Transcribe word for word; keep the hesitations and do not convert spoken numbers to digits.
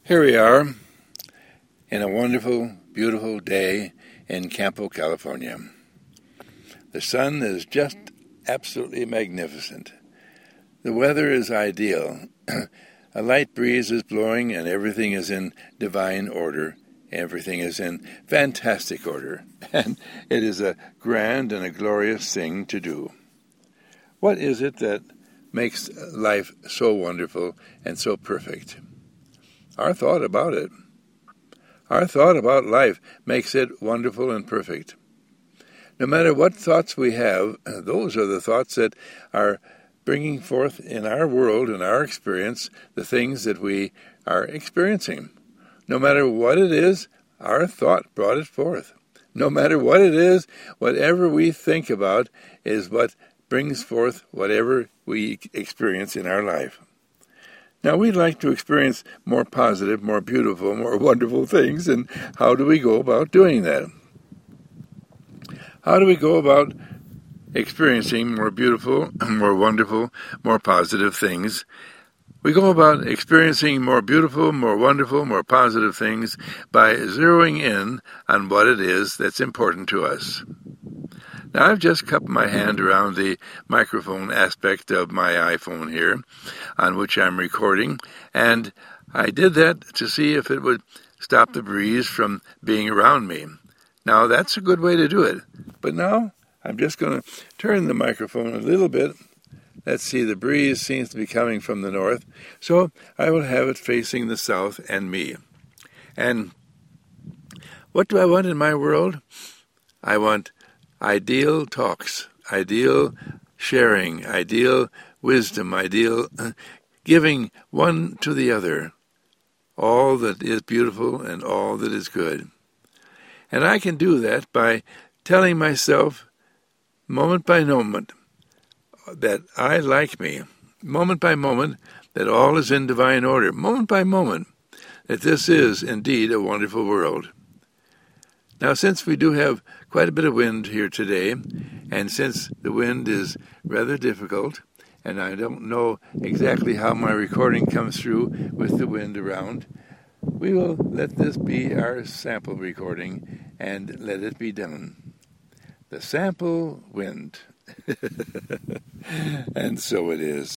Here we are in a wonderful, beautiful day in Campo, California. The sun is just absolutely magnificent. The weather is ideal. A light breeze is blowing and everything is in divine order. Everything is in fantastic order. And it is a grand and a glorious thing to do. What is it that makes life so wonderful and so perfect? Our thought about it. Our thought about life makes it wonderful and perfect. No matter what thoughts we have, those are the thoughts that are bringing forth in our world, in our experience, the things that we are experiencing. No matter what it is, our thought brought it forth. No matter what it is, whatever we think about is what brings forth whatever we experience in our life. Now, we'd like to experience more positive, more beautiful, more wonderful things, and how do we go about doing that? How do we go about experiencing more beautiful, more wonderful, more positive things? We go about experiencing more beautiful, more wonderful, more positive things by zeroing in on what it is that's important to us. Now, I've just cupped my hand around the microphone aspect of my iPhone here, on which I'm recording, and I did that to see if it would stop the breeze from being around me. Now, that's a good way to do it. But now, I'm just going to turn the microphone a little bit. Let's see, the breeze seems to be coming from the north, so I will have it facing the south and me. And what do I want in my world? I want ideal talks, ideal sharing, ideal wisdom, ideal uh, giving one to the other, all that is beautiful and all that is good. And I can do that by telling myself, moment by moment, that I like me, moment by moment, that all is in divine order, moment by moment, that this is indeed a wonderful world. Now, since we do have quite a bit of wind here today, and since the wind is rather difficult, and I don't know exactly how my recording comes through with the wind around, we will let this be our sample recording and let it be done. The sample wind. And so it is.